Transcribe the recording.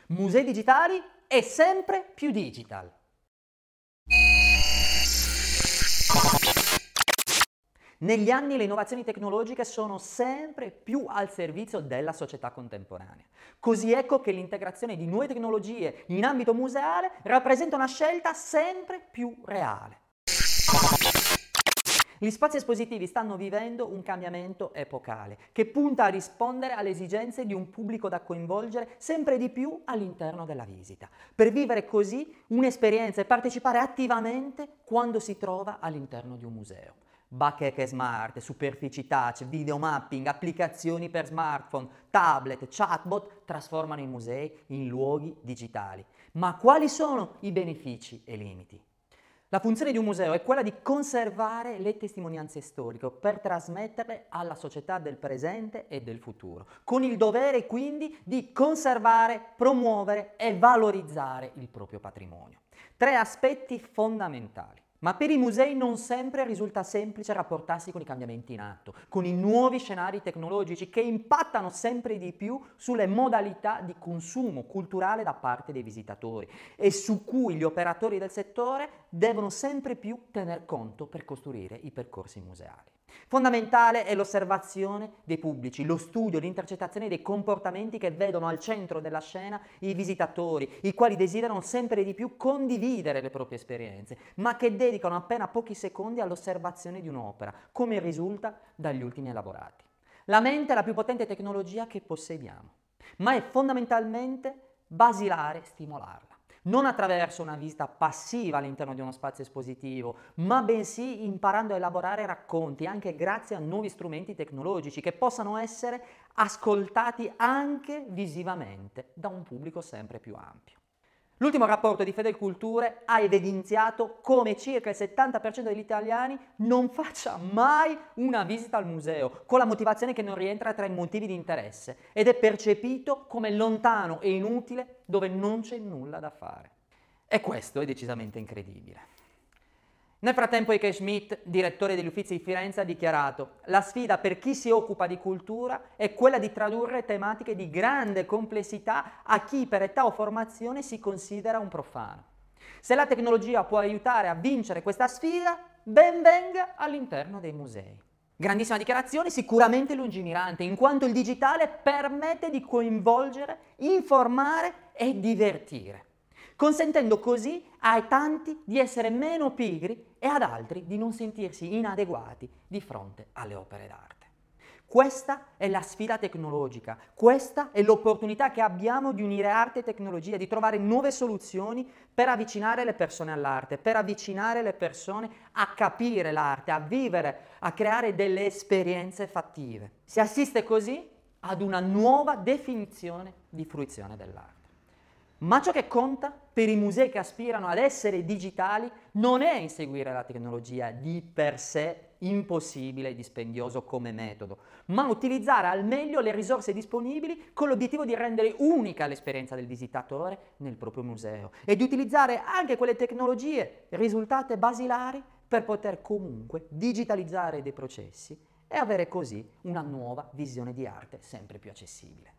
Musei digitali e sempre più digital. Negli anni le innovazioni tecnologiche sono sempre più al servizio della società contemporanea. Così ecco che l'integrazione di nuove tecnologie in ambito museale rappresenta una scelta sempre più reale. Gli spazi espositivi stanno vivendo un cambiamento epocale che punta a rispondere alle esigenze di un pubblico da coinvolgere sempre di più all'interno della visita, per vivere così un'esperienza e partecipare attivamente quando si trova all'interno di un museo. Bacheche smart, superfici touch, videomapping, applicazioni per smartphone, tablet, chatbot trasformano i musei in luoghi digitali. Ma quali sono i benefici e i limiti? La funzione di un museo è quella di conservare le testimonianze storiche per trasmetterle alla società del presente e del futuro, con il dovere quindi di conservare, promuovere e valorizzare il proprio patrimonio. 3 aspetti fondamentali. Ma per i musei non sempre risulta semplice rapportarsi con i cambiamenti in atto, con i nuovi scenari tecnologici che impattano sempre di più sulle modalità di consumo culturale da parte dei visitatori e su cui gli operatori del settore devono sempre più tener conto per costruire i percorsi museali. Fondamentale è l'osservazione dei pubblici, lo studio, l'intercettazione dei comportamenti che vedono al centro della scena i visitatori, i quali desiderano sempre di più condividere le proprie esperienze, ma che dedicano appena pochi secondi all'osservazione di un'opera, come risulta dagli ultimi elaborati. La mente è la più potente tecnologia che possediamo, ma è fondamentalmente basilare stimolarla. Non attraverso una visita passiva all'interno di uno spazio espositivo, ma bensì imparando a elaborare racconti anche grazie a nuovi strumenti tecnologici che possano essere ascoltati anche visivamente da un pubblico sempre più ampio. L'ultimo rapporto di Federculture ha evidenziato come circa il 70% degli italiani non faccia mai una visita al museo, con la motivazione che non rientra tra i motivi di interesse ed è percepito come lontano e inutile dove non c'è nulla da fare. E questo è decisamente incredibile. Nel frattempo Heike Schmidt, direttore degli Uffizi di Firenze, ha dichiarato: la sfida per chi si occupa di cultura è quella di tradurre tematiche di grande complessità a chi per età o formazione si considera un profano. Se la tecnologia può aiutare a vincere questa sfida, ben venga all'interno dei musei. Grandissima dichiarazione, sicuramente lungimirante, in quanto il digitale permette di coinvolgere, informare e divertire, consentendo così ai tanti di essere meno pigri e ad altri di non sentirsi inadeguati di fronte alle opere d'arte. Questa è la sfida tecnologica, questa è l'opportunità che abbiamo di unire arte e tecnologia, di trovare nuove soluzioni per avvicinare le persone all'arte, per avvicinare le persone a capire l'arte, a vivere, a creare delle esperienze fattive. Si assiste così ad una nuova definizione di fruizione dell'arte. Ma ciò che conta per i musei che aspirano ad essere digitali non è inseguire la tecnologia di per sé impossibile e dispendioso come metodo, ma utilizzare al meglio le risorse disponibili con l'obiettivo di rendere unica l'esperienza del visitatore nel proprio museo e di utilizzare anche quelle tecnologie risultate basilari per poter comunque digitalizzare dei processi e avere così una nuova visione di arte sempre più accessibile.